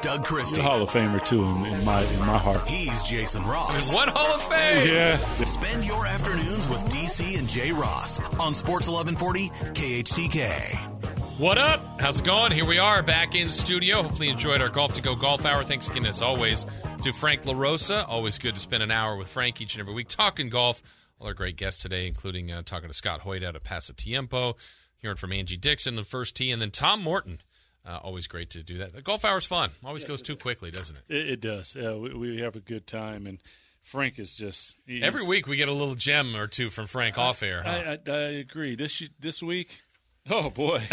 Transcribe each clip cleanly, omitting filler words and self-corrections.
Doug Christie. He's a Hall of Famer, too, in my heart. He's Jason Ross. What Hall of Fame? Yeah. Spend your afternoons with DC and Jay Ross on Sports 1140 KHTK. What up? How's it going? Here we are back in studio. Hopefully you enjoyed our Golf to Go Golf Hour. Thanks again, as always, to Frank LaRosa. Always good to spend an hour with Frank each and every week talking golf. All our great guests today, including talking to Scott Hoyt out of Pasatiempo, hearing from Angie Dixon, the first tee, and then Tom Morton. Always great to do that. The golf hour's fun. Always goes too quickly, doesn't it? It does. We have a good time, and Frank is just... Every week we get a little gem or two from Frank off air. Huh? I agree. This week, oh, boy.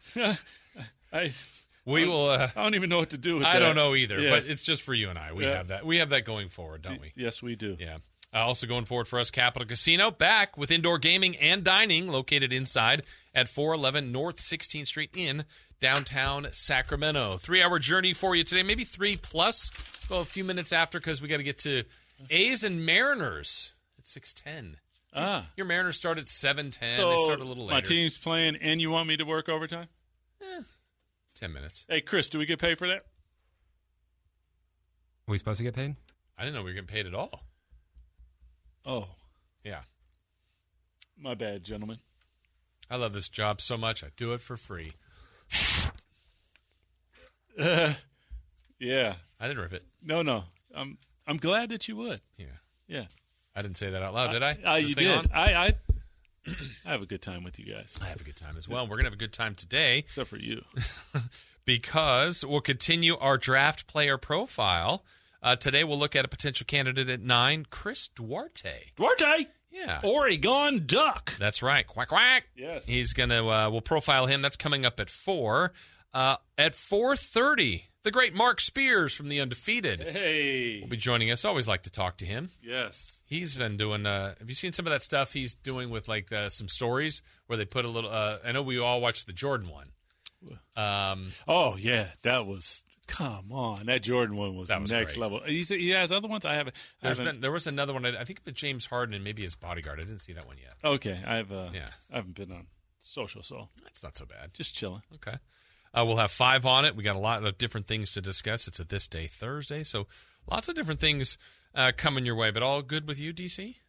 We will. I don't even know what to do with that. I don't know either, Yes. but it's just for you and I. We have that. We have that going forward, don't we? Yes, we do. Yeah. Also going forward for us, Capital Casino, back with indoor gaming and dining, located inside at 411 North 16th Street in downtown Sacramento. 3-hour journey for you today, maybe 3+. Go a few minutes after because we got to get to A's and Mariners at 6:10. Your Mariners start at 7:10. So they start a little later. my team's playing, and you want me to work overtime? 10 minutes. Hey, Chris, do we get paid for that? Are we supposed to get paid? I didn't know we were getting paid at all. Oh, Yeah. my bad, gentlemen. I love this job so much. I do it for free. Yeah. I didn't rip it. No. I'm glad that you would. Yeah. I didn't say that out loud, did I? Is this You thing did. on? I have a good time with you guys. I have a good time as well. We're going to have a good time today Except for you. because we'll continue our draft player profile. Today we'll look at a potential candidate at 9, Chris Duarte. Duarte! Yeah. Oregon Duck. That's right. Quack, quack. Yes. He's going to, we'll profile him. That's coming up at 4. At 4:30, the great Mark Spears from The Undefeated Hey. will be joining us. Always like to talk to him. Yes. He's been doing, have you seen some of that stuff he's doing with like some stories where they put a little, I know we all watched the Jordan one. Oh, yeah. That was, come on. That Jordan one was That was next great. level. He has other ones? I haven't. There was another one, I think with James Harden and maybe his bodyguard. I didn't see that one yet. Okay. I haven't been on social, so That's not so bad. just chilling. Okay. We'll have 5 on it. We got a lot of different things to discuss. It's a This Day Thursday, so lots of different things coming your way. But all good with you, DC?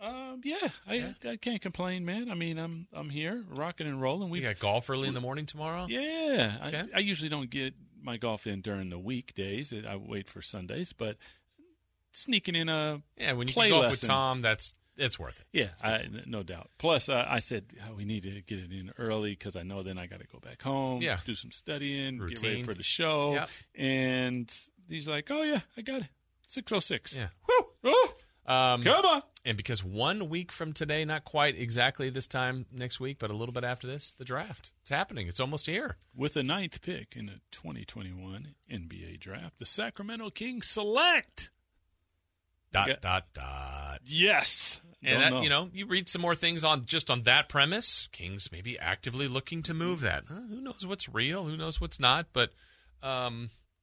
I can't complain, man. I mean, I'm here, rocking and rolling. We got golf early in the morning tomorrow? Yeah. Okay. I usually don't get my golf in during the weekdays. I wait for Sundays, but sneaking in a Yeah, when you play can golf lesson. with Tom, it's worth it. Yeah, no doubt. Plus, I said we need to get it in early because I know then I got to go back home, do some studying, get ready Routine. for the show. Yep. And he's like, "Oh yeah, I got it. 6:06. Yeah. Woo! Oh, come on." And because 1 week from today, not quite exactly this time next week, but a little bit after this, the draft. It's happening. It's almost here. With the 9th pick in the 2021 NBA draft, the Sacramento Kings select. Dot. Yes. And Don't know. you read some more things on that premise. Kings maybe actively looking to move that. Who knows what's real? Who knows what's not? But, I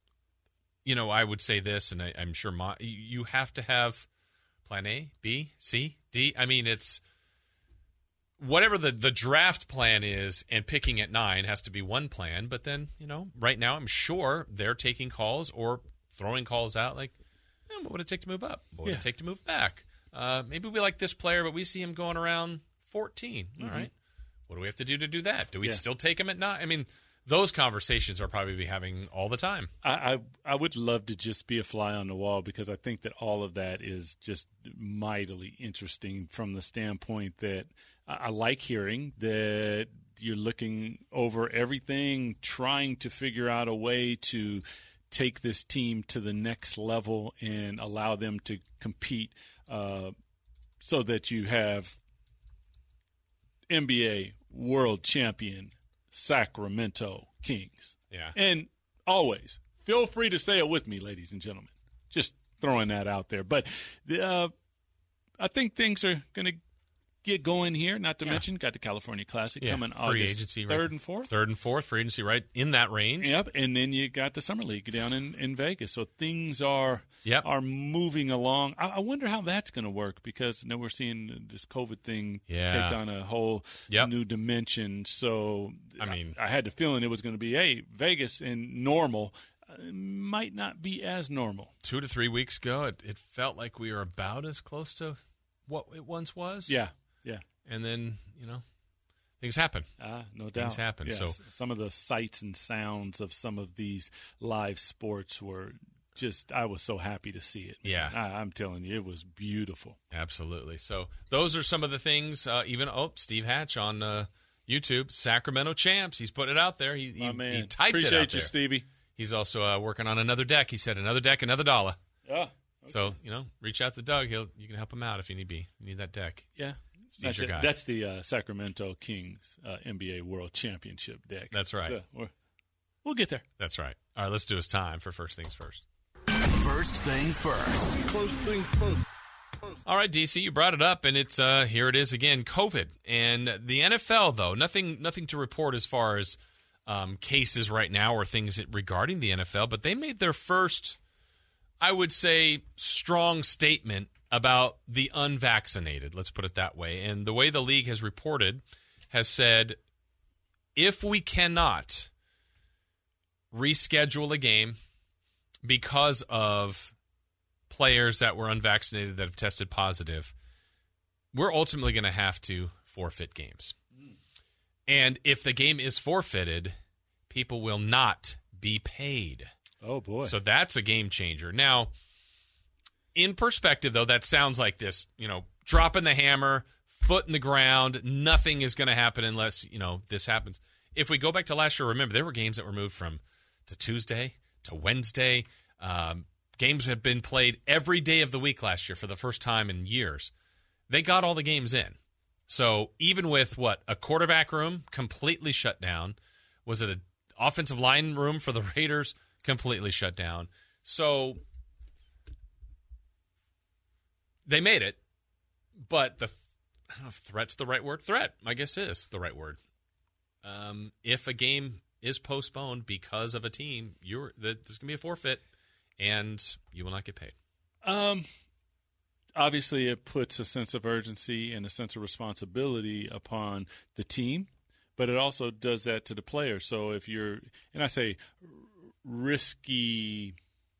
would say this, and I'm sure you have to have plan A, B, C, D. I mean, it's whatever the draft plan is, and picking at 9 has to be one plan. But then, right now I'm sure they're taking calls or throwing calls out like, what would it take to move up? What would it take to move back? Maybe we like this player, but we see him going around 14. All right. What do we have to do that? Do we still take him at 9? I mean, those conversations are probably be having all the time. I would love to just be a fly on the wall because I think that all of that is just mightily interesting from the standpoint that I like hearing that you're looking over everything, trying to figure out a way to take this team to the next level and allow them to compete so that you have NBA world champion Sacramento Kings. Yeah. And always, feel free to say it with me, ladies and gentlemen. Just throwing that out there. But I think things are going to get going here, not to mention got the California Classic coming free August agency, 3rd right? and 4th. 3rd and 4th, free agency, right in that range. Yep, and then you got the Summer League down in Vegas. So things are moving along. I wonder how that's going to work because we're seeing this COVID thing take on a whole new dimension. So I had the feeling it was going to be, Vegas and normal. might not be as normal. 2 to 3 weeks ago, it felt like we were about as close to what it once was. Yeah. And then, things happen. No doubt. Things happen. Yes. So some of the sights and sounds of some of these live sports were just, I was so happy to see it. Yeah. I'm telling you, it was beautiful. Absolutely. So those are some of the things. Steve Hatch on YouTube, Sacramento Champs. He's putting it out there. He typed Appreciate it out you, there. Stevie. He's also working on another deck. He said another deck, another $1. Yeah. Okay. So reach out to Doug. You can help him out if you need that deck. Yeah. Steve's your guy. That's the Sacramento Kings NBA World Championship deck. That's right. So we'll get there. That's right. All right, let's do his time for First Things First. First things first. First things first. All right, DC, you brought it up, and it's here it is again, COVID. And the NFL, though, nothing to report as far as cases right now or things regarding the NFL, but they made their first, I would say, strong statement about the unvaccinated, let's put it that way. And the way the league has reported has said, if we cannot reschedule a game because of players that were unvaccinated that have tested positive, we're ultimately going to have to forfeit games. And if the game is forfeited, people will not be paid. Oh, boy. So that's a game changer. Now, in perspective, though, that sounds like this, dropping the hammer, foot in the ground, nothing is going to happen unless, this happens. If we go back to last year, remember, there were games that were moved to Tuesday to Wednesday. Games have been played every day of the week last year for the first time in years. They got all the games in. So even with, a quarterback room completely shut down, was it an offensive line room for the Raiders completely shut down? So they made it, but I don't know if threat's the right word. Threat, I guess, is the right word. If a game is postponed because of a team, there's going to be a forfeit, and you will not get paid. Obviously, it puts a sense of urgency and a sense of responsibility upon the team, but it also does that to the player. So if you're, and I say risky,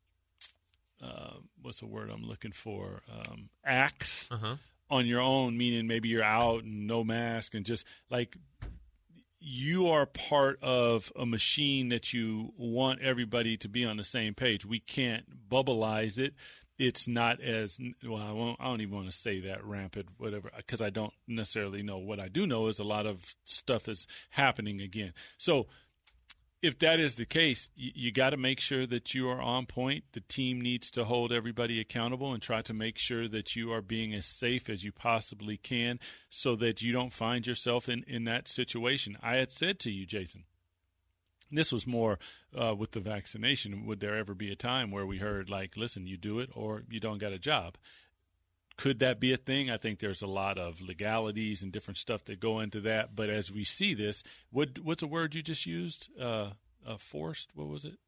what's the word I'm looking for? Acts on your own, meaning maybe you're out and no mask and just like you are part of a machine that you want everybody to be on the same page. We can't bubbleize it. It's not as well. I don't even want to say that rampant, whatever, because I don't necessarily know. What I do know is a lot of stuff is happening again. So if that is the case, you got to make sure that you are on point. The team needs to hold everybody accountable and try to make sure that you are being as safe as you possibly can so that you don't find yourself in that situation. I had said to you, Jason, this was more with the vaccination. Would there ever be a time where we heard, like, listen, you do it or you don't got a job? Could that be a thing? I think there's a lot of legalities and different stuff that go into that. But as we see this, what's a word you just used? Forced? What was it?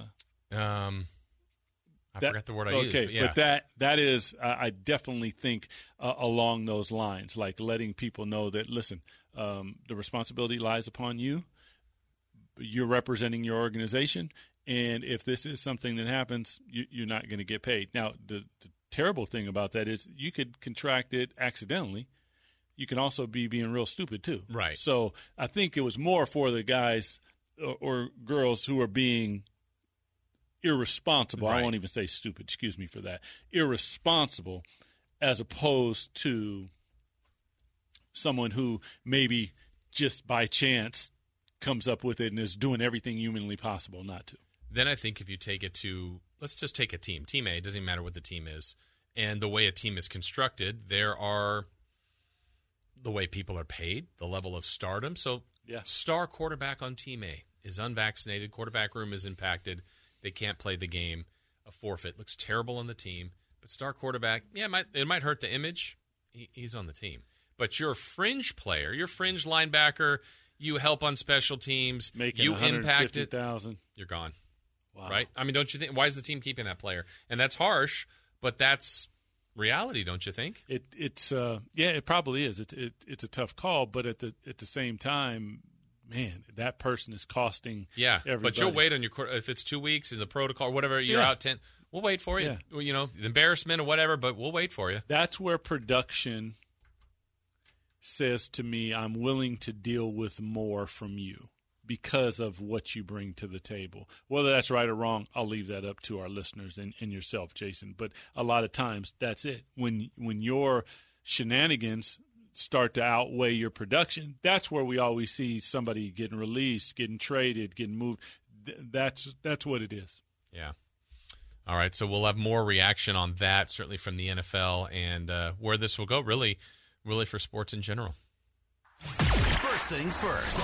I forgot the word I used. Okay, but that is, I definitely think along those lines, like letting people know that, listen, the responsibility lies upon you. You're representing your organization, and if this is something that happens, you're not going to get paid. Now, the terrible thing about that is you could contract it accidentally. You can also be being real stupid too. Right. So I think it was more for the guys or girls who are being irresponsible. Right. I won't even say stupid. Excuse me for that. Irresponsible, as opposed to someone who maybe just by chance comes up with it and is doing everything humanly possible not to. Then I think if you take it to, let's just take a team. Team A, doesn't even matter what the team is. And the way a team is constructed, there are the way people are paid, the level of stardom. So star quarterback on Team A is unvaccinated. Quarterback room is impacted. They can't play the game. A forfeit. Looks terrible on the team. But star quarterback, it might hurt the image. He's on the team. But your fringe player, your fringe linebacker, you help on special teams, making you impact it, $150,000. you're gone. Wow. Right? I mean, don't you think? Why is the team keeping that player? And that's harsh, but that's reality, don't you think? It probably is. It's a tough call, but at the same time, man, that person is costing everybody. But you'll wait on your if it's 2 weeks in the protocol or whatever, you're out 10. We'll wait for you. Yeah. You know, the embarrassment or whatever, but we'll wait for you. That's where production says to me, I'm willing to deal with more from you because of what you bring to the table. Whether that's right or wrong, I'll leave that up to our listeners and yourself, Jason. But a lot of times, that's it. When your shenanigans start to outweigh your production, that's where we always see somebody getting released, getting traded, getting moved. That's what it is. Yeah. All right, so we'll have more reaction on that, certainly from the NFL, and where this will go, really for sports in general. First things first.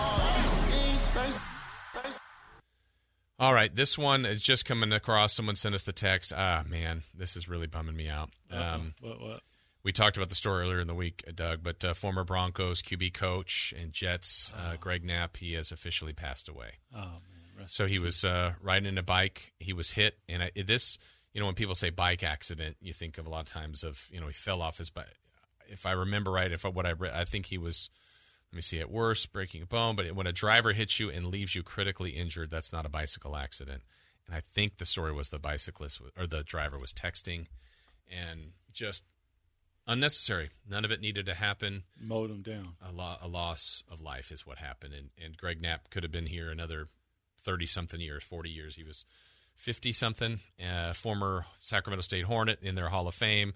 All right, this one is just coming across. Someone sent us the text. Man, this is really bumming me out. What? We talked about the story earlier in the week, Doug, but former Broncos QB coach and Jets, Greg Knapp, he has officially passed away. Oh, man. So he was riding a bike. He was hit, and when people say bike accident, you think of a lot of times of, he fell off his bike. If I remember right, what I read, I think he was, let me see, at worst, breaking a bone. But when a driver hits you and leaves you critically injured, that's not a bicycle accident. And I think the story was the bicyclist or the driver was texting, and just unnecessary. None of it needed to happen. Mowed him down. A loss of life is what happened. And Greg Knapp could have been here another 30-something years, 40 years. He was 50-something, former Sacramento State Hornet in their Hall of Fame.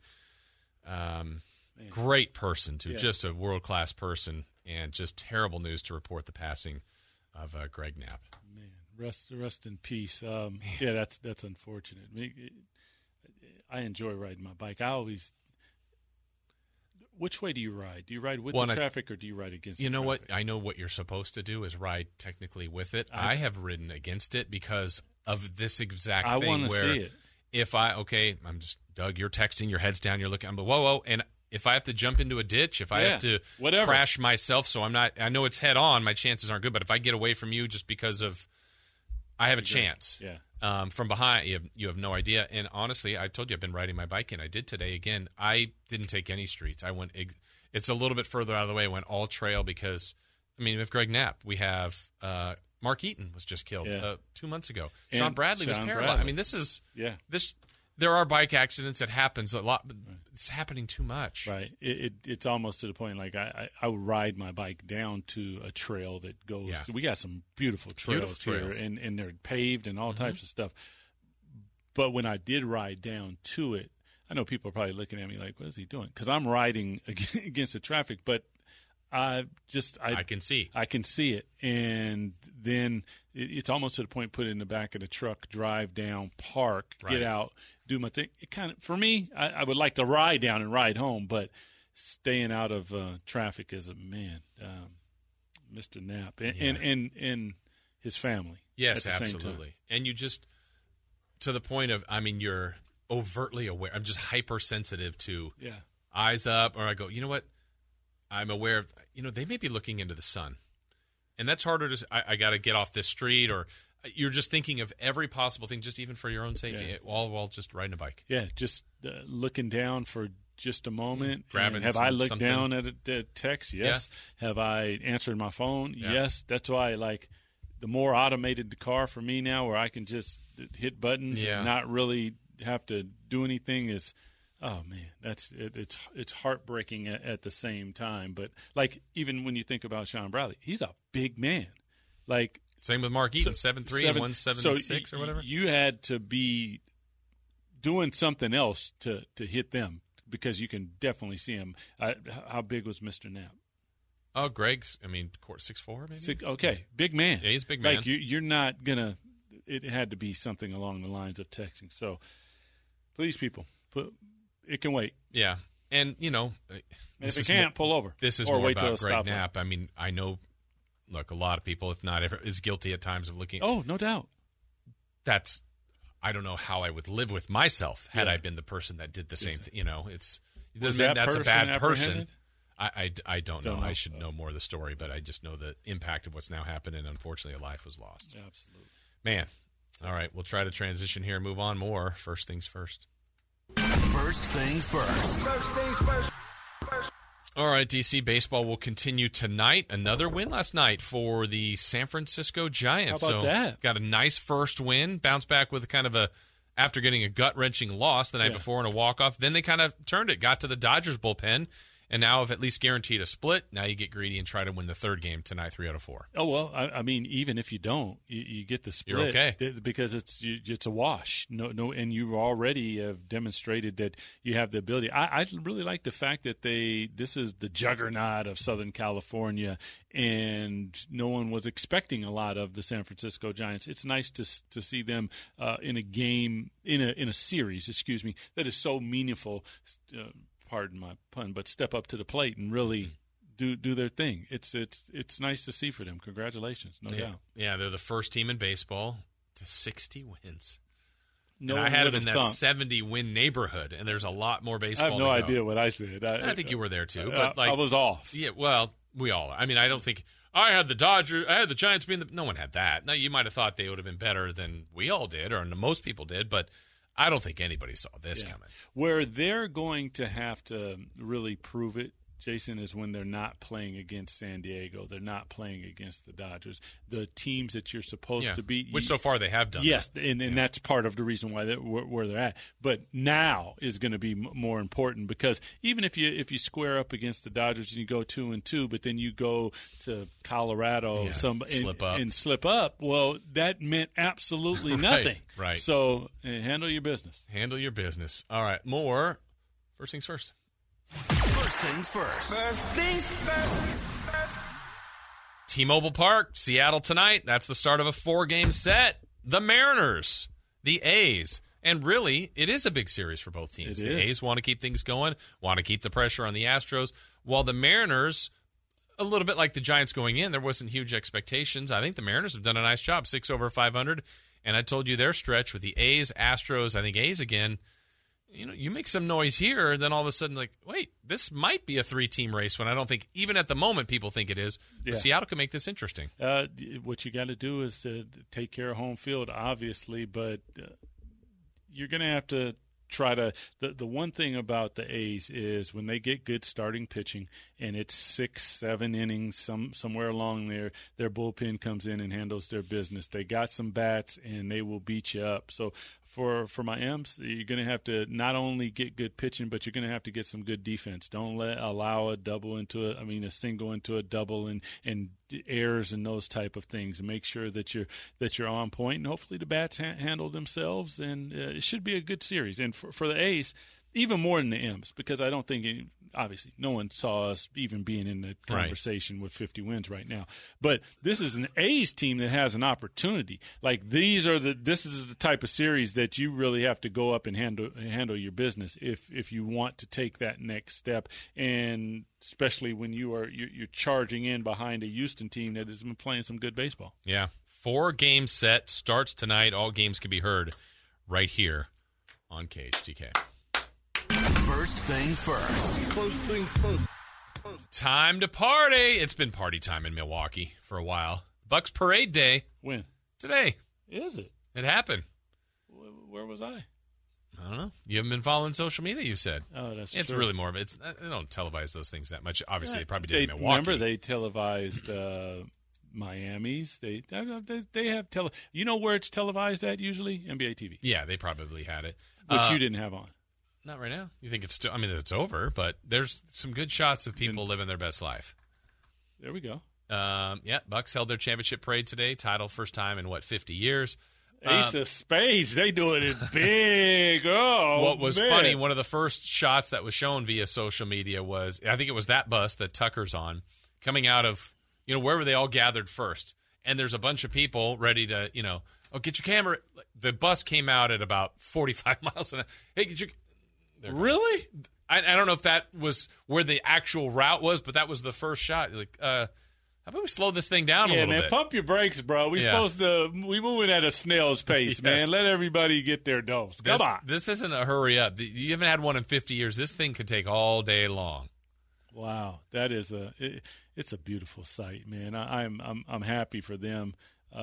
Great person, too. Yeah. Just a world-class person, and just terrible news to report the passing of Greg Knapp. Man, rest in peace. Yeah, that's unfortunate. I enjoy riding my bike. Which way do you ride? Do you ride with the traffic or do you ride against the traffic? You know what? I know what you're supposed to do is ride technically with it. I have ridden against it because of this exact thing. I want to see it. I'm just, Doug, you're texting, your head's down, you're looking, I'm like, whoa, and if I have to jump into a ditch, if I have to crash myself, so I know it's head on, my chances aren't good, but if I get away from you just because of, I have a chance. Yeah. From behind, you have no idea. And honestly, I told you I've been riding my bike, and I did today again. I didn't take any streets. I went. It's a little bit further out of the way. I went all trail because, we have Greg Knapp. We have Mark Eaton was just killed 2 months ago. And Sean Bradley was paralyzed. This is this. There are bike accidents that happens a lot, but it's happening too much. Right. It's almost to the point like I would ride my bike down to a trail that goes. Yeah. We got some beautiful trails here, and they're paved and all types of stuff. But when I did ride down to it, I know people are probably looking at me like, "What is he doing?" Because I'm riding against the traffic, but I can see it, and then it's almost to the point. Put it in the back of the truck, drive down, park, get out, do my thing. It kind of, for me, I would like to ride down and ride home, but staying out of traffic is Mr. Knapp and his family. Yes, absolutely. And you just, to the point of, you're overtly aware. I'm just hypersensitive to eyes up, or I go, you know what? I'm aware of, they may be looking into the sun. And that's harder to, I got to get off this street, or you're just thinking of every possible thing, just even for your own safety, all while just riding a bike. Yeah, just looking down for just a moment. Grabbing have I looked down at a text? Yes. Yeah. Have I answered my phone? Yeah. Yes. That's why, the more automated the car for me now, where I can just hit buttons and not really have to do anything is – oh man, it's heartbreaking at the same time. But even when you think about Sean Bradley, he's a big man. Same with Mark Eaton, 7'3" and 176 or whatever. You had to be doing something else to hit them because you can definitely see him. How big was Mr. Knapp? Oh, Greg's. 6'4" maybe. Okay, big man. Yeah, he's a big man. You're not gonna. It had to be something along the lines of texting. So, please, people, it can wait. Yeah. And, if it can't, pull over. This is more about Greg Knapp. I know, look, a lot of people, if not ever, is guilty at times of looking. Oh, no doubt. I don't know how I would live with myself had I been the person that did the same thing. It doesn't mean that's a bad person. I don't know. I should know more of the story, but I just know the impact of what's now happened, and unfortunately a life was lost. Absolutely. Man. All right, we'll try to transition here and move on more. First things first. First things first. All right, DC baseball will continue tonight. Another win last night for the San Francisco Giants. How about that? Got a nice first win, bounced back with kind of after getting a gut-wrenching loss the night before in a walk-off. Then they kind of turned it, got to the Dodgers bullpen, and now have at least guaranteed a split. Now you get greedy and try to win the third game tonight, 3 out of 4. Oh, well, I mean, even if you don't, you get the split. You're okay. Because it's a wash. No, and you already have demonstrated that you have the ability. I really like the fact that this is the juggernaut of Southern California, and no one was expecting a lot of the San Francisco Giants. It's nice to see them in a game, in a series, that is so meaningful. Pardon my pun, but step up to the plate and really do their thing. It's nice to see for them. Congratulations, no doubt. Yeah, they're the first team in baseball to 60 wins. No, I had them in that 70-win neighborhood, and there's a lot more baseball. I have no idea what I said. I think you were there too, but I was off. Yeah, well, we all are. I mean, I don't think I had the Dodgers. I had the Giants being no one had that. Now you might have thought they would have been better than we all did, or most people did, but I don't think anybody saw this coming. Where they're going to have to really prove it, Jason, is when they're not playing against San Diego. They're not playing against the Dodgers. The teams that you're supposed to beat. Which so far they have done. Yes, and that's part of the reason why where they're at. But now is going to be more important, because even if you square up against the Dodgers and you go 2-2, but then you go to Colorado and slip up, well, that meant absolutely nothing. Right. So handle your business. Handle your business. All right, more. First things first. First things first. First things first. T-Mobile Park, Seattle tonight. That's the start of a 4-game set. The Mariners, the A's. And really, it is a big series for both teams. The A's want to keep things going, want to keep the pressure on the Astros, while the Mariners, a little bit like the Giants going in, there wasn't huge expectations. I think the Mariners have done a nice job, 6 over 500. And I told you their stretch with the A's, Astros, I think A's again. You make some noise here, then all of a sudden, wait, this might be a 3-team race when I don't think, even at the moment, people think it is. But Seattle can make this interesting. What you got to do is take care of home field, obviously, but you're going to have to try to the one thing about the A's is when they get good starting pitching and it's 6-7 innings somewhere along there, their bullpen comes in and handles their business. They got some bats and they will beat you up. So for my M's, you're going to have to not only get good pitching, but you're going to have to get some good defense. Don't allow a single into a double and errors and those type of things. And make sure that you're on point, and hopefully the bats handle themselves, and it should be a good series. And for the A's, even more than the M's, because I don't think obviously no one saw us even being in the conversation with 50 wins right now. But this is an A's team that has an opportunity. This is the type of series that you really have to go up and handle your business if you want to take that next step, and especially when you're charging in behind a Houston team that has been playing some good baseball. Yeah. 4-game set starts tonight. All games can be heard right here on KHTK. First things first. First things first. Time to party. It's been party time in Milwaukee for a while. Bucks Parade Day. When? Today. Is it? It happened. Where was I? I don't know. You haven't been following social media, you said. Oh, that's It's true. really more of it. They don't televise those things that much. Obviously, they probably did in Milwaukee. Remember, they televised Miami's. They have You know where it's televised at usually? NBA TV. Yeah, they probably had it. Which you didn't have on. Not right now. You think it's still? I mean, it's over, but there's some good shots of people living their best life. There we go. Bucks held their championship parade today. Title first time in 50 years. Ace of Spades, they doing it big. Oh, what was funny, one of the first shots that was shown via social media was, I think it was that bus that Tucker's on, coming out of, wherever they all gathered first. And there's a bunch of people ready to, get your camera. The bus came out at about 45 miles an hour. Hey, get your... Really? I don't know if that was where the actual route was, but that was the first shot. How about we slow this thing down a little bit? Yeah, man, pump your brakes, bro. We moving at a snail's pace, man. Let everybody get their dose. Come on. This isn't a hurry up. You haven't had one in 50 years. This thing could take all day long. Wow, that is it's a beautiful sight, man. I'm happy for them.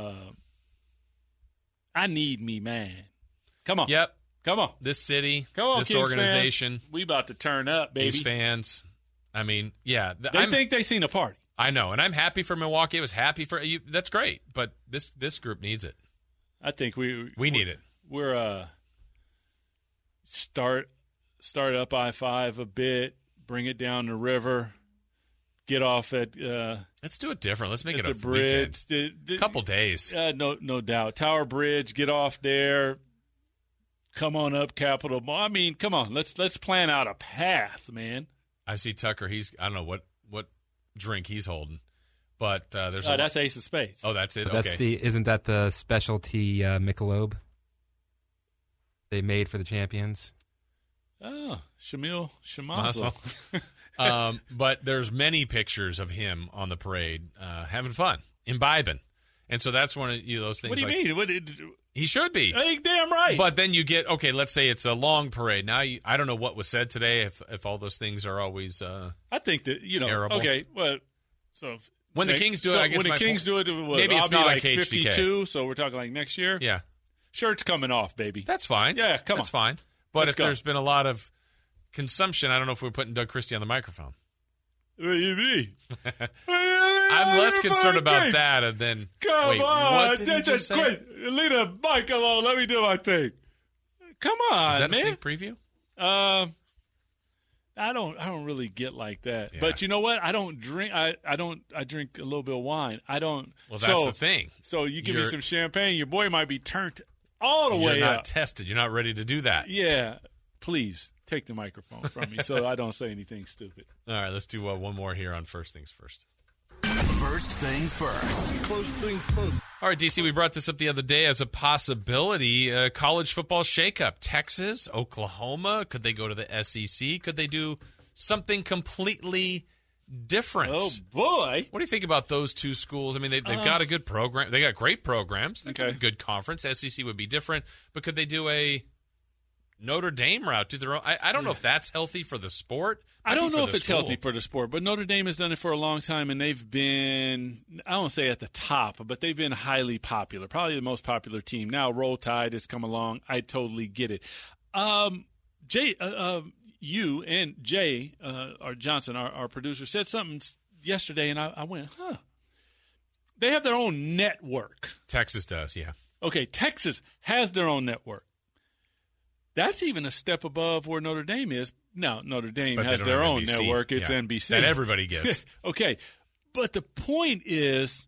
I need me, man. Come on. Yep. Come on. This city, come on, this Kings organization. Fans. We about to turn up, baby. These fans. I mean, yeah. They think they seen a party. I know, and I'm happy for Milwaukee. I was happy for you. That's great, but this group needs it. I think we need it. We're start up I-5 a bit, bring it down the river, get off at let's do it different. Let's make it the a bridge, weekend. Couple days. No doubt. Tower Bridge, get off there. Come on up, Capitol Mall. I mean, come on. Let's plan out a path, man. I see Tucker. I don't know what drink he's holding, but there's that's Ace of Spades. Oh, that's it. That's okay. Isn't that the specialty Michelob they made for the champions? Oh, Shamil Shamazo. But there's many pictures of him on the parade having fun, imbibing, and so that's one of those things. What do you mean? He should be. I think damn right. But then you get, okay, let's say it's a long parade. Now, I don't know what was said today, if all those things are always I think that, terrible. Okay, well, so when the Kings do it, I guess when the Kings do it, maybe it's I'll not be like like HDK. 52, so we're talking like next year? Yeah. Shirt's coming off, baby. That's fine. Yeah, come on. That's fine. But Let's if go. there's been a lot of consumption, I don't know if we're putting Doug Christie on the microphone. What do you mean? I'm less concerned about that than Come wait, on. what did you just say? Great. Leave the mic alone. Let me do my thing. Come on, Is that man. a sneak preview? I don't really get like that. Yeah. But you know what? I don't drink. I drink a little bit of wine. I don't. Well, that's the thing. So you give me some champagne, your boy might be turned all the way You're not up. tested. You're not ready to do that. Yeah. Please take the microphone from me so I don't say anything stupid. All right, let's do one more here on First Things First. First things first. First things first. All right, DC, we brought this up the other day as a possibility. College football shakeup. Texas, Oklahoma. Could they go to the SEC? Could they do something completely different? Oh, boy. What do you think about those two schools? I mean, they've got a good program. They got great programs. They got a good conference. SEC would be different. But could they do a Notre Dame route? Do their own? I don't know if that's healthy for the sport. I don't know if it's school. healthy for the sport, but Notre Dame has done it for a long time, and they've been, I don't want to say at the top, but they've been highly popular, probably the most popular team. Now Roll Tide has come along. I totally get it. You and Jay, or Johnson, our producer, said something yesterday, and I went, huh. They have their own network. Texas does, yeah. Okay, Texas has their own network. That's even a step above where Notre Dame is. Now, Notre Dame But they has don't their have own NBC. network. It's Yeah. NBC. That everybody gets. Okay. But the point is,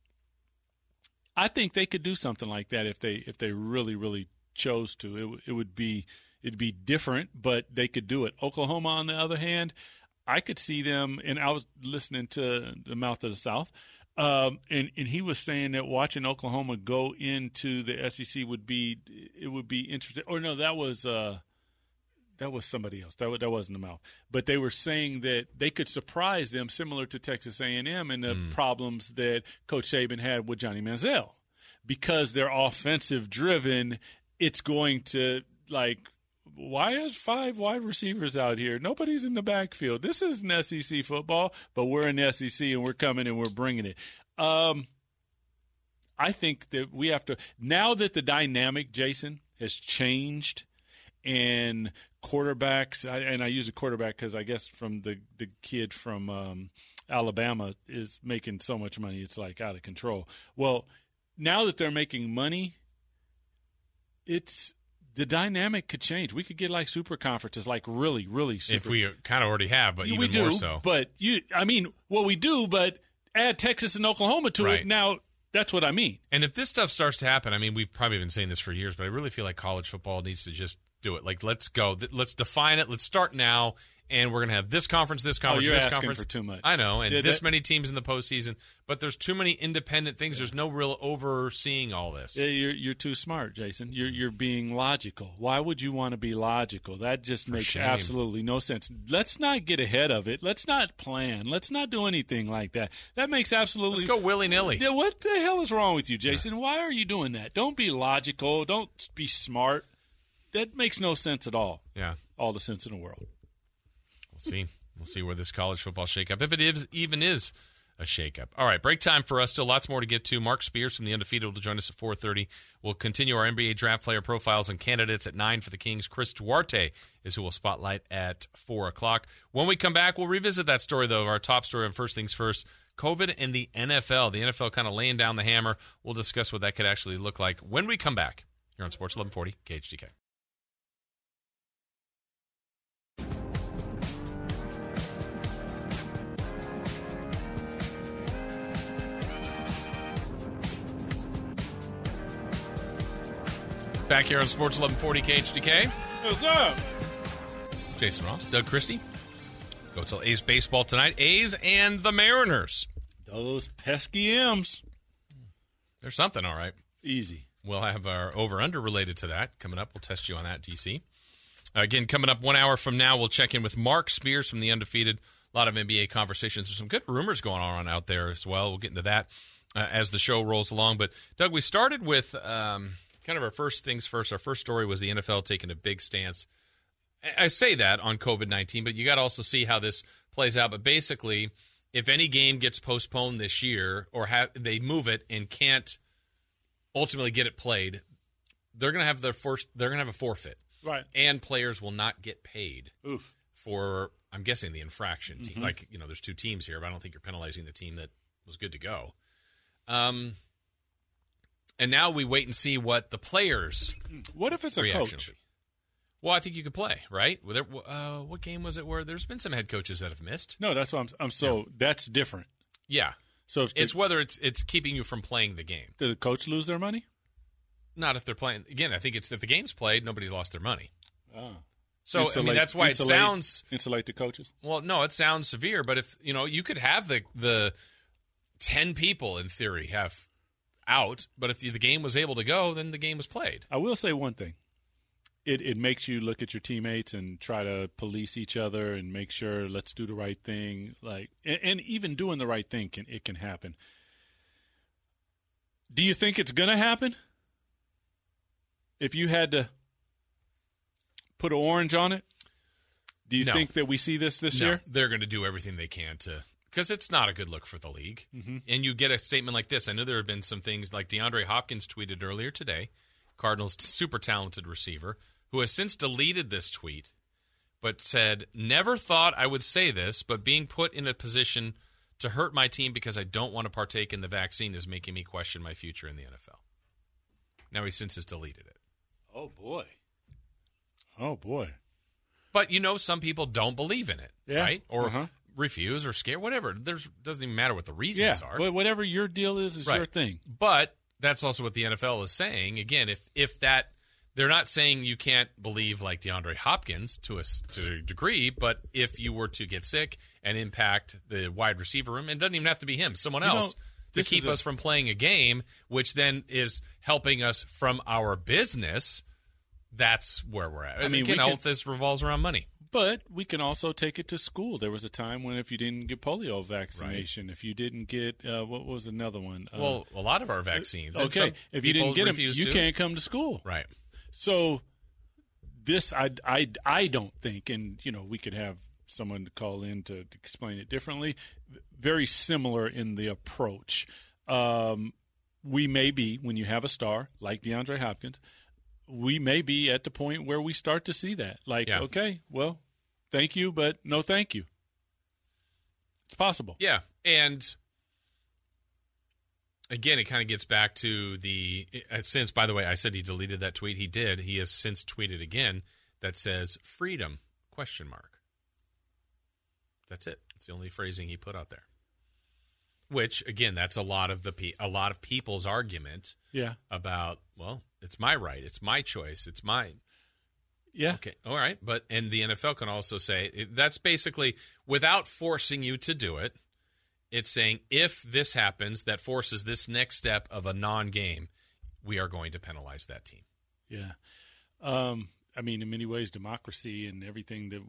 I think they could do something like that if they really, really chose to. It'd be different, but they could do it. Oklahoma, on the other hand, I could see them, and I was listening to the Mouth of the South, and he was saying that watching Oklahoma go into the SEC would be interesting. Or no, that was somebody else. That wasn't the Mouth. But they were saying that they could surprise them, similar to Texas A&M and the problems that Coach Saban had with Johnny Manziel, because they're offensive driven. It's going to why is 5 wide receivers out here? Nobody's in the backfield. This isn't SEC football, but we're in the SEC and we're coming and we're bringing it. I think that we have to – now that the dynamic, Jason, has changed and quarterbacks – and I use a quarterback because I guess from the kid from Alabama is making so much money it's like out of control. Well, now that they're making money, it's – the dynamic could change. We could get like super conferences, like really, really super. If we kind of already have, but even more so. But we do, but add Texas and Oklahoma to it. Now, that's what I mean. And if this stuff starts to happen, I mean, we've probably been saying this for years, but I really feel like college football needs to just do it. Like, let's go. Let's define it. Let's start now. And we're going to have this conference, this conference, you're this asking conference. for too much. I know. And this many teams in the postseason. But there's too many independent things. There's no real overseeing all this. Yeah, you're too smart, Jason. You're being logical. Why would you want to be logical? That just makes absolutely no sense. Let's not get ahead of it. Let's not plan. Let's not do anything like that. That makes absolutely. Let's go willy-nilly. Yeah, what the hell is wrong with you, Jason? Yeah. Why are you doing that? Don't be logical. Don't be smart. That makes no sense at all. Yeah. All the sense in the world. We'll see. We'll see where this college football shakeup, if it even is a shakeup. All right, break time for us. Still lots more to get to. Mark Spears from The Undefeated will join us at 4:30. We'll continue our NBA draft player profiles and candidates at 9 for the Kings. Chris Duarte is who we'll spotlight at 4 o'clock. When we come back, we'll revisit that story, though, our top story on First Things First, COVID and the NFL. The NFL kind of laying down the hammer. We'll discuss what that could actually look like when we come back here on Sports 1140 KHTK. Back here on Sports 1140 KHTK. What's up? Jason Ross, Doug Christie. Go till A's baseball tonight. A's and the Mariners. Those pesky M's. There's something, all right. Easy. We'll have our over-under related to that coming up. We'll test you on that, DC. Again, coming up 1 hour from now, we'll check in with Mark Spears from The Undefeated. A lot of NBA conversations. There's some good rumors going on out there as well. We'll get into that as the show rolls along. But, Doug, we started with kind of our first things first. Our first story was the NFL taking a big stance. I say that on COVID-19, but you got to also see how this plays out. But basically, if any game gets postponed this year or they move it and can't ultimately get it played, they're going to have a forfeit. Right. And players will not get paid Oof. for, I'm guessing, the infraction team. Like, there's two teams here, but I don't think you're penalizing the team that was good to go. And now we wait and see what the players' What if it's a reaction coach? will be. Well, I think you could play, right? What game was it where there's been some head coaches that have missed? No, that's what that's different. Yeah. So It's whether it's keeping you from playing the game. did the coach lose their money? Not if they're playing. Again, I think it's if the game's played, nobody lost their money. Oh. So, I mean, that's why it sounds... Insulate the coaches? Well, no, it sounds severe, but if, you could have the 10 people, in theory, have out, but if the game was able to go, then the game was played. I will say one thing. It makes you look at your teammates and try to police each other and make sure let's do the right thing. And even doing the right thing can happen. Do you think it's going to happen? If you had to put an orange on it, do you think that we see this year? They're going to do everything they can to, because it's not a good look for the league. Mm-hmm. And you get a statement like this. I know there have been some things like DeAndre Hopkins tweeted earlier today, Cardinals' super talented receiver, who has since deleted this tweet, but said, "Never thought I would say this, but being put in a position to hurt my team because I don't want to partake in the vaccine is making me question my future in the NFL." Now he since has deleted it. Oh, boy. Oh, boy. But, some people don't believe in it, right? Or refuse or scare, whatever. Doesn't even matter what the reasons are. But whatever your deal is your thing. But that's also what the NFL is saying. Again, if that, they're not saying you can't believe like DeAndre Hopkins to a degree, but if you were to get sick and impact the wide receiver room, and it doesn't even have to be him, someone else, to keep us from playing a game, which then is helping us from our business, that's where we're at. I mean, again, all this revolves around money. But we can also take it to school. There was a time when if you didn't get polio vaccination, if you didn't get what was another one? Well, a lot of our vaccines. Okay, if you didn't get them, you can't come to school. Right. So this, I don't think, and we could have someone to call in to explain it differently. Very similar in the approach. We may be, when you have a star like DeAndre Hopkins, we may be at the point where we start to see that. Okay, well, thank you, but no thank you. It's possible. Yeah, and again, it kind of gets back to since, by the way, I said he deleted that tweet. He did. He has since tweeted again that says freedom, ? That's it. It's the only phrasing he put out there. Which, again, that's a lot of people's argument about, well, it's my right. It's my choice. It's mine. Yeah. Okay. All right. And the NFL can also say, that's basically, without forcing you to do it, it's saying if this happens, that forces this next step of a non-game, we are going to penalize that team. Yeah. I mean, in many ways, democracy and everything that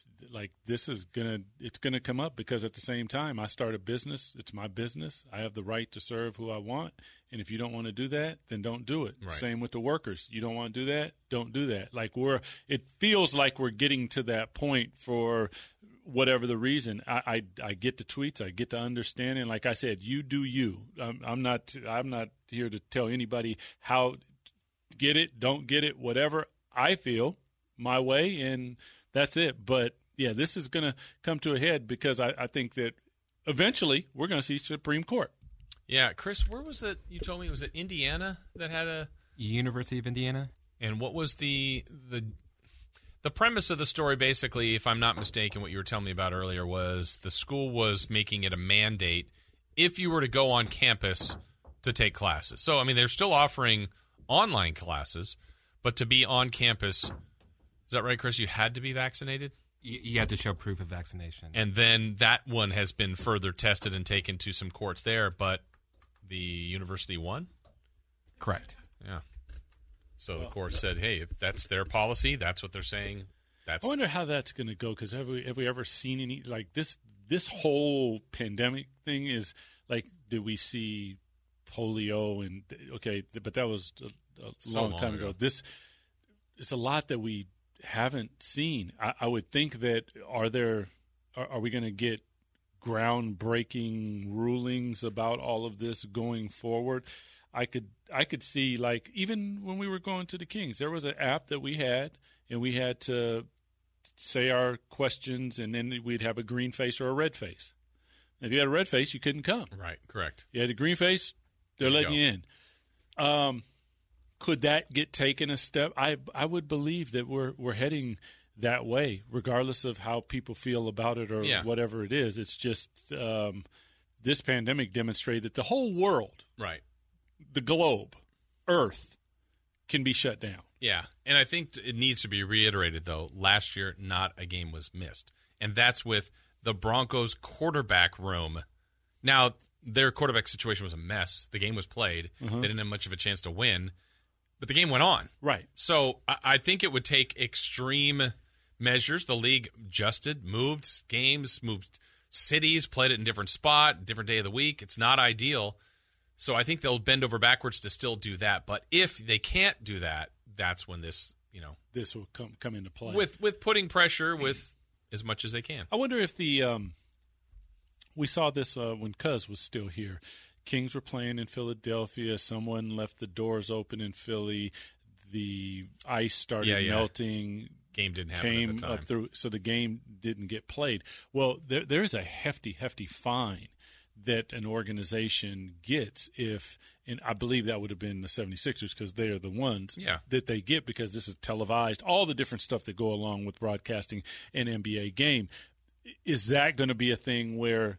it's gonna come up because at the same time, I start a business. It's my business. I have the right to serve who I want. And if you don't want to do that, then don't do it. Right. Same with the workers. You don't want to do that, don't do that. It feels like we're getting to that point whatever the reason. I get the tweets. I get the understanding. Like I said, you do you. I'm not here to tell anybody how get it, don't get it, whatever. I feel my way, and that's it. But, yeah, this is going to come to a head because I think that eventually we're going to see Supreme Court. Yeah, Chris, where was it? You told me, was it Indiana that had a University of Indiana? And what was the premise of the story? Basically, if I'm not mistaken, what you were telling me about earlier was the school was making it a mandate if you were to go on campus to take classes. So, I mean, they're still offering online classes, but to be on campus, is that right, Chris? You had to be vaccinated? You had to show proof of vaccination. And then that one has been further tested and taken to some courts there, but the university won? Correct. Yeah. So the court said, hey, if that's their policy, that's what they're saying. I wonder how that's going to go, because have we ever seen any, like, this whole pandemic thing is, like, did we see polio? And, okay, but that was a long time ago. It's a lot that we haven't seen. I would think that are we going to get groundbreaking rulings about all of this going forward? I could see, like, even when we were going to the Kings, there was an app that we had, and we had to say our questions, and then we'd have a green face or a red face. If you had a red face, you couldn't come. Right, correct. You had a green face, they're letting you in. Could that get taken a step? I would believe that we're heading that way, regardless of how people feel about it or whatever it is. It's just this pandemic demonstrated that the whole world, right, the globe, Earth, can be shut down. Yeah, and I think it needs to be reiterated, though, last year not a game was missed. And that's with the Broncos quarterback room. Now, their quarterback situation was a mess. The game was played. They didn't have much of a chance to win. But the game went on. Right. So I think it would take extreme measures. The league adjusted, moved games, moved cities, played it in different spot, different day of the week. It's not ideal. So I think they'll bend over backwards to still do that. But if they can't do that, that's when this will come into play. With putting pressure with as much as they can. I wonder if we saw this when Cuz was still here. Kings were playing in Philadelphia. Someone left the doors open in Philly. The ice started melting. Game didn't happen came at the time. up through, so the game didn't get played. Well, there is a hefty fine that an organization gets if, and I believe that would have been the 76ers because they are the ones that they get because this is televised, all the different stuff that go along with broadcasting an NBA game. Is that going to be a thing where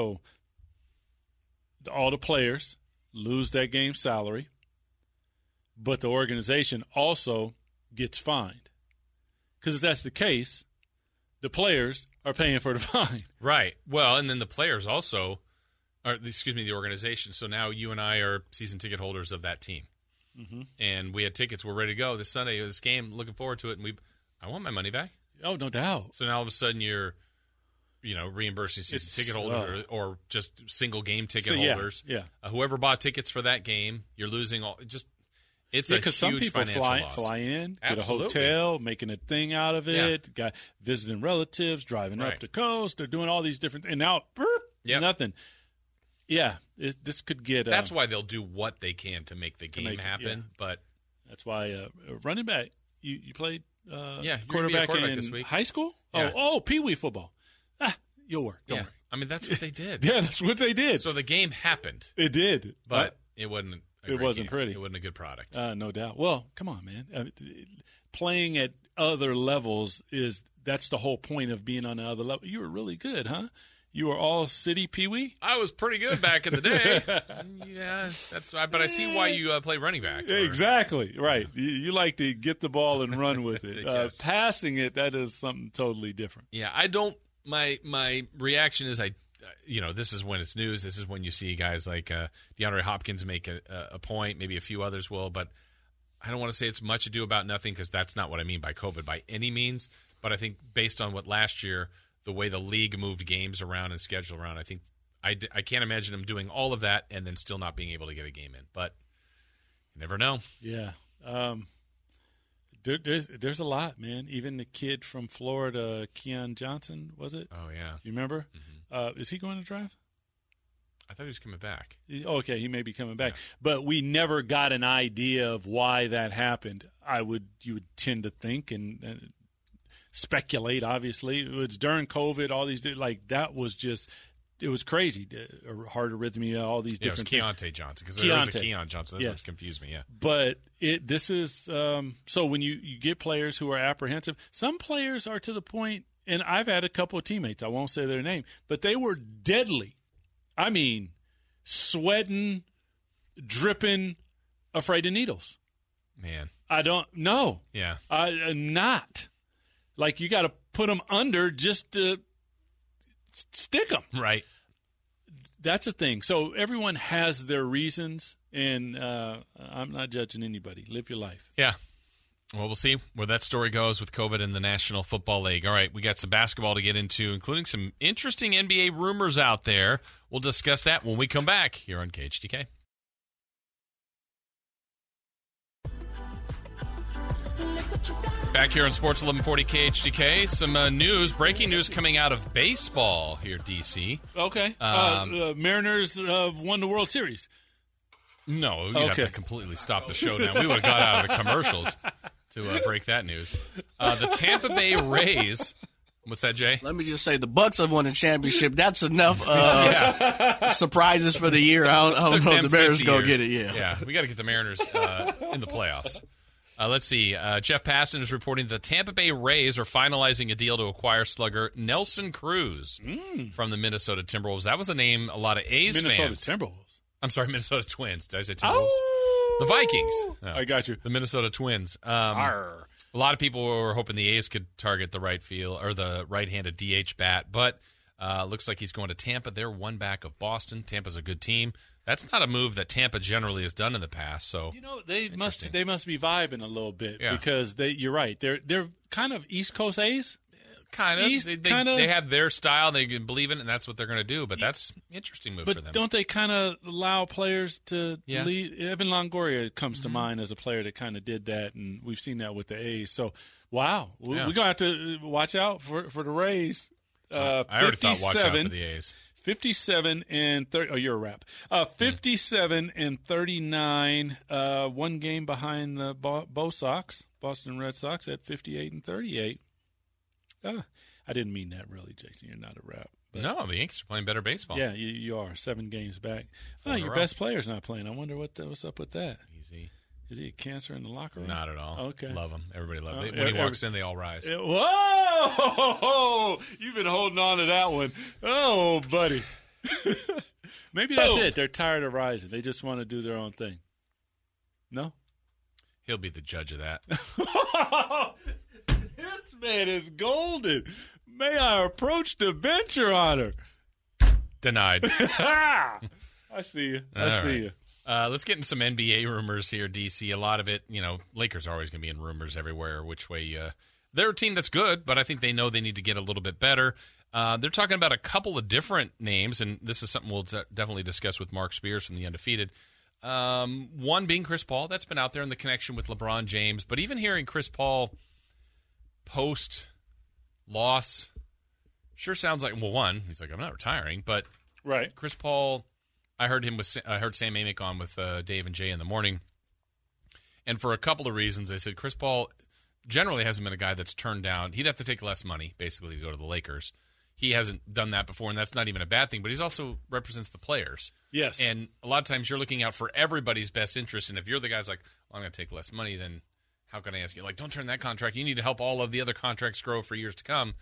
all the players lose that game's salary, but the organization also gets fined? Because if that's the case, the players are paying for the fine. Right. Well, and then the players also – the organization. So now you and I are season ticket holders of that team. Mm-hmm. And we had tickets. We're ready to go this Sunday, this game, looking forward to it. And I want my money back. Oh, no doubt. So now all of a sudden you're, reimbursing season ticket holders or just single game ticket holders. Yeah. Whoever bought tickets for that game, you're losing all. It's a huge some people financial loss. fly in, Absolutely. get a hotel, making a thing out of it, got visiting relatives, driving up the coast. They're doing all these different – and now, nothing. Yeah, this could get. That's why they'll do what they can to make the game happen. But that's why running back. You played quarterback in this week. High school. Yeah. Oh, Pee Wee football. You'll work. Don't worry. I mean, that's what they did. Yeah, that's what they did. So the game happened. It did, but it wasn't. It wasn't game. pretty. It wasn't a good product. No doubt. Well, come on, man. Playing at other levels that's the whole point of being on another level. You were really good, huh? You were all city Pee Wee? I was pretty good back in the day. Yeah, that's why. But I see why you play running back. Exactly. Right. You like to get the ball and run with it. Yes. Passing it, that is something totally different. Yeah, I don't. My reaction is this is when it's news. This is when you see guys like DeAndre Hopkins make a point. Maybe a few others will. But I don't want to say it's much ado about nothing because that's not what I mean by COVID by any means. But I think based on what last year – the way the league moved games around and schedule around, I think I can't imagine them doing all of that and then still not being able to get a game in. But you never know. Yeah. There's a lot, man. Even the kid from Florida, Keon Johnson, was it? Oh, yeah. You remember? Mm-hmm. Is he going to draft? I thought he was coming back. Okay, he may be coming back. Yeah. But we never got an idea of why that happened. You would tend to think and speculate, obviously. It was during COVID, all these, like, that was just, it was crazy. Heart arrhythmia, all these different things. It was Keontae Johnson, because there was a Keon Johnson. That confused me, yeah. But this is, so when you get players who are apprehensive, some players are to the point, and I've had a couple of teammates, I won't say their name, but they were deadly. I mean, sweating, dripping, afraid of needles. Man. I don't know. Yeah. I'm not. Like, you got to put them under just to stick them. Right. That's a thing. So everyone has their reasons, and I'm not judging anybody. Live your life. Yeah. Well, we'll see where that story goes with COVID in the National Football League. All right, we got some basketball to get into, including some interesting NBA rumors out there. We'll discuss that when we come back here on KHTK. Back here on Sports 1140 KHTK, some breaking news coming out of baseball here, DC. Okay. Mariners won the World Series. No, you'd have to completely stop the show now. We would have got out of the commercials to break that news. The Tampa Bay Rays. What's that, Jay? Let me just say the Bucks have won a championship. That's enough surprises for the year. I don't know if the Mariners go get it. Yeah, we got to get the Mariners in the playoffs. Let's see. Jeff Passan is reporting the Tampa Bay Rays are finalizing a deal to acquire slugger Nelson Cruz from the Minnesota Timberwolves. That was a name a lot of A's fans. Timberwolves. I'm sorry, Minnesota Twins. Did I say Timberwolves? Oh! The Vikings. No, I got you. The Minnesota Twins. A lot of people were hoping the A's could target the right field or the right-handed DH bat, but looks like he's going to Tampa. They're one back of Boston. Tampa's a good team. That's not a move that Tampa generally has done in the past. So they must be vibing a little bit because you're right. They're kind of East Coast A's. Kind of. They have their style. They can believe in it, and that's what they're going to do. But that's an interesting move for them. But don't they kind of allow players to lead? Evan Longoria comes to mind as a player that kind of did that, and we've seen that with the A's. So, wow. We're going to have to watch out for the Rays. I already thought watch out for the A's. 57 and 30. Oh, you're a rap. 57 and 39. One game behind the Boston Red Sox at 58 and 38. I didn't mean that really, Jason. You're not a rap. No, the Yankees are playing better baseball. Yeah, you are. 7 games back. Your best player's not playing. I wonder what's up with that. Easy. Is he a cancer in the locker room? Not at all. Okay. Love him. Everybody loves him. When he walks in, they all rise. Whoa! You've been holding on to that one. Oh, buddy. Maybe that's it. They're tired of rising. They just want to do their own thing. No? He'll be the judge of that. This man is golden. May I approach the bench, Your Honor? Denied. I see you. I see you. Let's get into some NBA rumors here, DC. A lot of it, Lakers are always going to be in rumors everywhere, which way. They're a team that's good, but I think they know they need to get a little bit better. They're talking about a couple of different names, and this is something we'll definitely discuss with Mark Spears from The Undefeated. One being Chris Paul. That's been out there in the connection with LeBron James. But even hearing Chris Paul post-loss sure sounds like, well, one, he's like, I'm not retiring. But right. Chris Paul, I heard Sam Amick on with Dave and Jay in the morning. And for a couple of reasons, they said Chris Paul generally hasn't been a guy that's turned down. He'd have to take less money, basically, to go to the Lakers. He hasn't done that before, and that's not even a bad thing, but he also represents the players. Yes. And a lot of times you're looking out for everybody's best interest, and if you're the guy's like, well, I'm going to take less money, then how can I ask you? Like, don't turn that contract. You need to help all of the other contracts grow for years to come.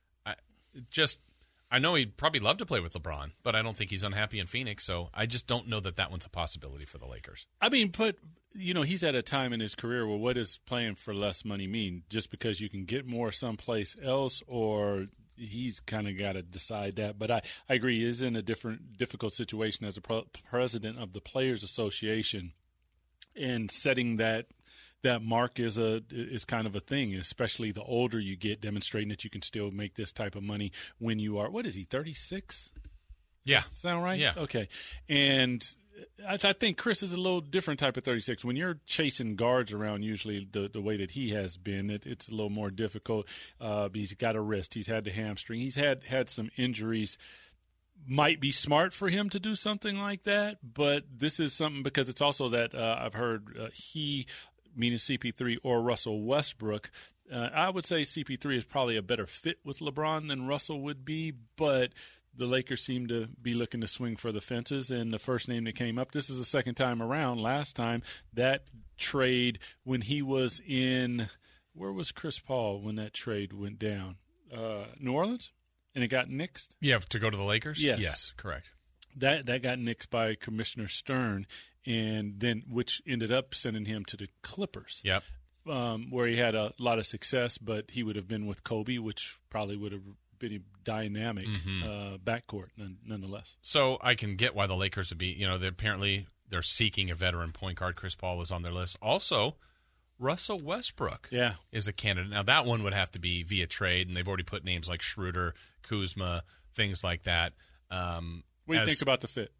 I know he'd probably love to play with LeBron, but I don't think he's unhappy in Phoenix, so I just don't know that one's a possibility for the Lakers. I mean, but, he's at a time in his career where what does playing for less money mean? Just because you can get more someplace else, or he's kind of got to decide that. But I agree, he is in a difficult situation as a president of the Players Association, and setting that mark is kind of a thing, especially the older you get, demonstrating that you can still make this type of money when you are, what is he, 36? Yeah. Sound right? Yeah. Okay. And I think Chris is a little different type of 36. When you're chasing guards around, usually the way that he has been, it's a little more difficult. He's got a wrist. He's had the hamstring. He's had some injuries. Might be smart for him to do something like that, but this is something because it's also that I've heard he, meaning CP3 or Russell Westbrook, I would say CP3 is probably a better fit with LeBron than Russell would be, but the Lakers seem to be looking to swing for the fences, and the first name that came up, this is the second time around. Last time, that trade when he was in, where was Chris Paul when that trade went down? New Orleans? And it got nixed? Yeah, to go to the Lakers? Yes, correct. That got nixed by Commissioner Stern, and then which ended up sending him to the Clippers. Yep. Where he had a lot of success, but he would have been with Kobe, which probably would have been a dynamic backcourt nonetheless. So I can get why the Lakers would be, they're seeking a veteran point guard. Chris Paul was on their list. Also, Russell Westbrook is a candidate. Now, that one would have to be via trade, and they've already put names like Schroeder, Kuzma, things like that. What do you think about the fit?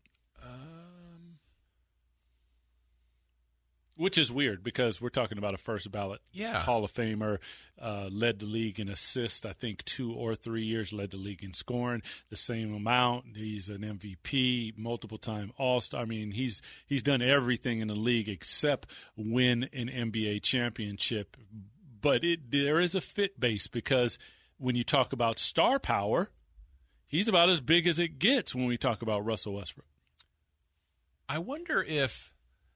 Which is weird because we're talking about a first ballot Hall of Famer, led the league in assists, I think 2 or 3 years, led the league in scoring the same amount. He's an MVP, multiple-time All-Star. I mean, he's done everything in the league except win an NBA championship. But there is a fit base because when you talk about star power, he's about as big as it gets when we talk about Russell Westbrook. I wonder if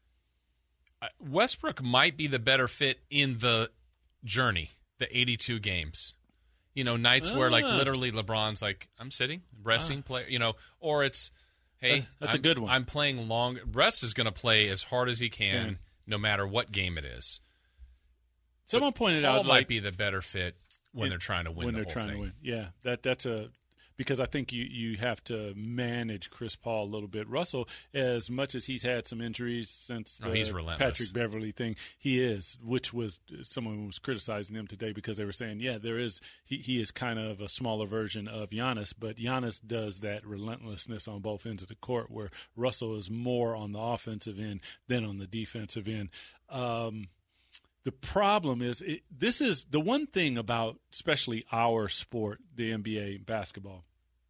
Westbrook might be the better fit in the journey, the 82 games. Nights where literally LeBron's like, I'm sitting, resting, play, or it's, hey, that's a good one. I'm playing long. Russ is going to play as hard as he can, no matter what game it is. Someone pointed out, might be the better fit when they're trying to win. When they're trying to win, yeah, that's a. Because I think you have to manage Chris Paul a little bit. Russell, as much as he's had some injuries since the he's relentless. Patrick Beverly thing, he is, which was someone was criticizing him today because they were saying, he is kind of a smaller version of Giannis, but Giannis does that relentlessness on both ends of the court where Russell is more on the offensive end than on the defensive end. The problem is, this is the one thing about especially our sport, the NBA basketball,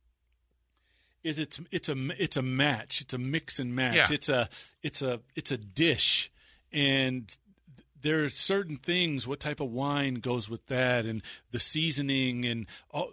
is it's a match. It's a mix and match. Yeah. It's a dish, and there are certain things. What type of wine goes with that, and the seasoning, and all,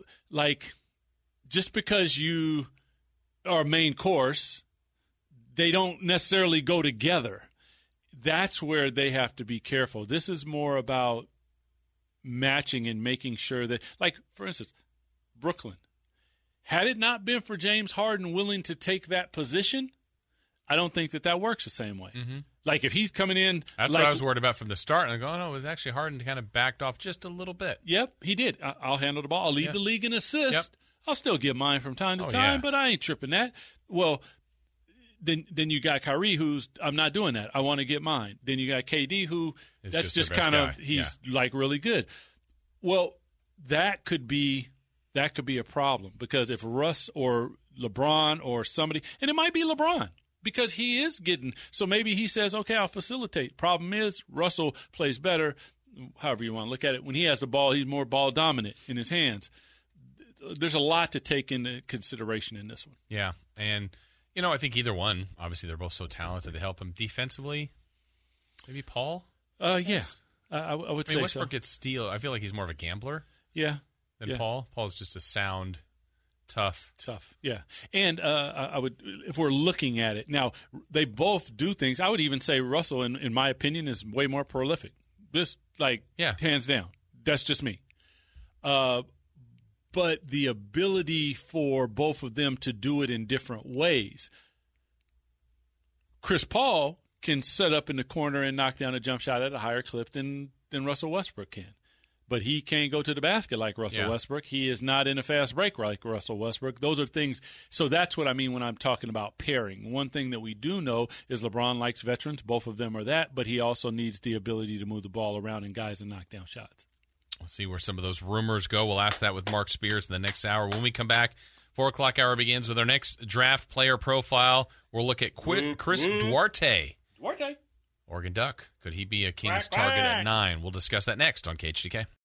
just because you are main course, they don't necessarily go together. That's where they have to be careful. This is more about matching and making sure that, for instance, Brooklyn. Had it not been for James Harden willing to take that position, I don't think that works the same way. Mm-hmm. If he's coming in. That's what I was worried about from the start. And I go, no, it was actually Harden kind of backed off just a little bit. Yep, he did. I'll handle the ball. I'll lead the league in assists. Yep. I'll still get mine from time to time, but I ain't tripping that. Well, Then you got Kyrie, who's I'm not doing that. I want to get mine. Then you got KD, who that's just kind of he's really good. Well, that could be a problem because if Russ or LeBron or somebody, and it might be LeBron because he is getting. So maybe he says, "Okay, I'll facilitate." Problem is, Russell plays better. However you want to look at it, when he has the ball, he's more ball dominant in his hands. There's a lot to take into consideration in this one. Yeah, and. I think either one. Obviously, they're both so talented. They help him defensively. Maybe Paul. Yes, I would say Westbrook gets steal. I feel like he's more of a gambler. Yeah. Than Paul. Paul's just a sound, tough. Yeah. And I would, if we're looking at it now, they both do things. I would even say Russell, in my opinion, is way more prolific. Just hands down. That's just me. But the ability for both of them to do it in different ways. Chris Paul can set up in the corner and knock down a jump shot at a higher clip than Russell Westbrook can. But he can't go to the basket like Russell Westbrook. He is not in a fast break like Russell Westbrook. Those are things. So that's what I mean when I'm talking about pairing. One thing that we do know is LeBron likes veterans. Both of them are that. But he also needs the ability to move the ball around and guys and knock down shots. We'll see where some of those rumors go. We'll ask that with Mark Spears in the next hour. When we come back, 4 o'clock hour begins with our next draft player profile. We'll look at Chris Duarte. Oregon Duck. Could he be a Kings target at 9? We'll discuss that next on KHTK.